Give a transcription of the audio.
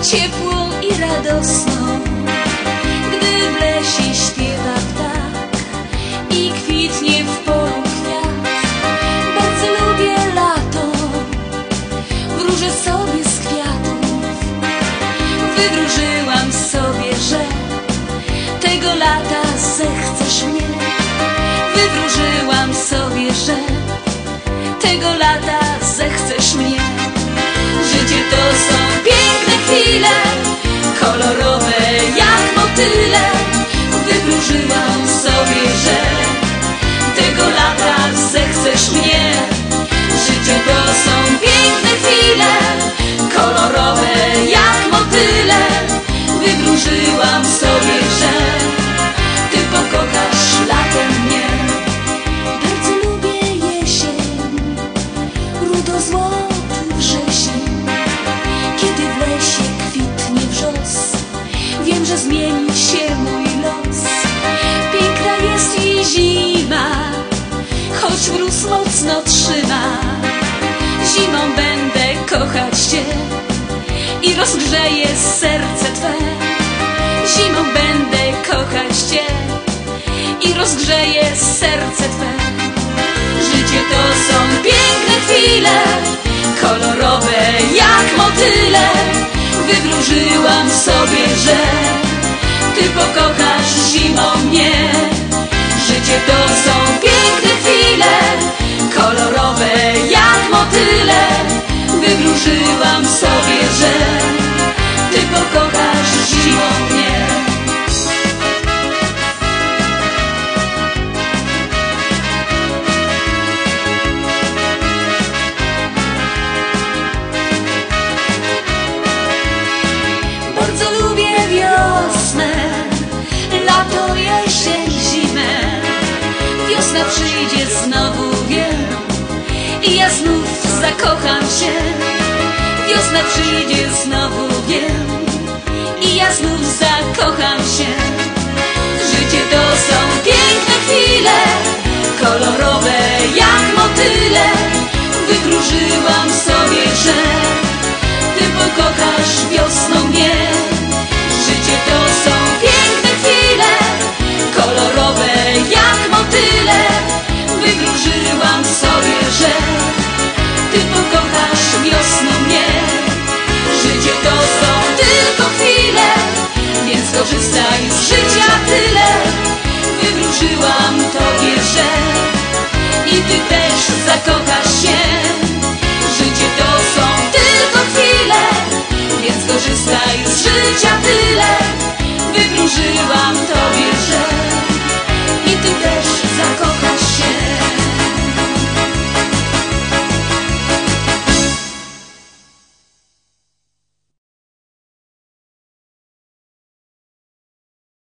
ciepłą i radosną, gdy w lesie śpiewa ptak i kwitnie w polu kwiat. Bardzo lubię lato, wróżę sobie z kwiatów. Wywróżyłam sobie, że tego lata zechcesz mnie. Wywróżyłam sobie, że tego lata zechcesz mnie. Życie to są piękne chwile, kolorowe jak motyle. Wywróżyłam sobie, że tego lata zechcesz mnie. Życie to są piękne chwile, kolorowe jak motyle. Wywróżyłam sobie, że ty pokochasz latem mnie. Bardzo lubię jesień, rudo-złoty wrzesień, kiedy w lesie kwitnie wrzos. Wiem, że zmieni się mój los. Piękna jest i zima, choć mróz mocno trzyma. Zimą będę kochać cię i rozgrzeję serce twe. Zimą będę kochać cię i rozgrzeję serce twe. Życie to są piękne chwile, kolorowe jak motyle. Wywróżyłam sobie, że ty pokochasz zimą mnie. Życie to są piękne chwile, kolorowe jak motyle. Wywróżyłam sobie, że ty pokochasz zimą mnie. Bardzo lubię wiosnę, lato, jesień, zimę. Wiosna przyjdzie znowu, wiem, i ja znów zakocham się. Wiosna przyjdzie znowu,